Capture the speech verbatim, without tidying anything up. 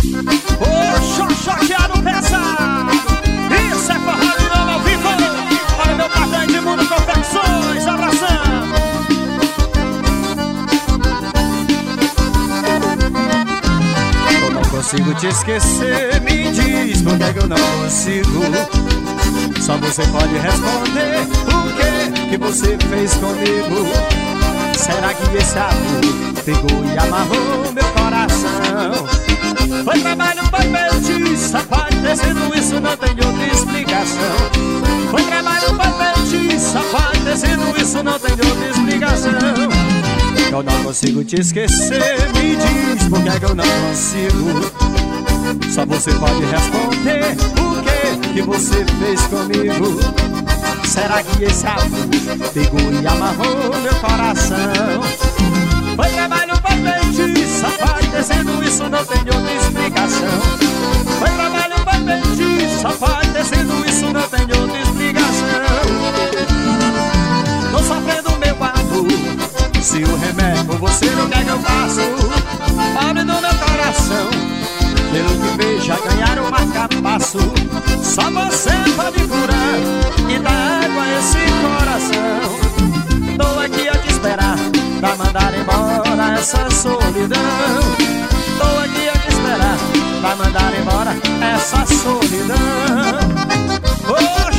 Ô, chochoteado pesado. Isso é forró de novo ao vivo. Olha meu cartão de Mundo Confecções. Abração. Eu não consigo te esquecer. Me diz por que é que eu não consigo. Só você pode responder o que que você fez comigo. Será que esse amor pegou e amarrou meu coração? Foi trabalho, foi feitiço. Pode ter sido isso, não tem outra explicação. Foi trabalho, foi feitiço. Pode ter sido isso, não tem outra explicação. Eu não consigo te esquecer. Me diz por que é que eu não consigo. Só você pode responder o que que você fez comigo. Será que esse amor pegou e amarrou meu coração? Foi trabalho, foi feitiço. Pode ter sido isso, não tem outra explicação. Foi trabalho, foi feitiço. Pode ter sido isso, não tem outra explicação. Tô sofrendo meu amor. Se o remédio por você não quer que eu faço, abre do meu coração. Pelo que vejo, a ganhar o marca-passo. Só você pode curar e dar água a esse coração. Tô aqui a te esperar pra mandar embora essa solidão. Tô aqui a te esperar pra mandar embora essa solidão. Ô,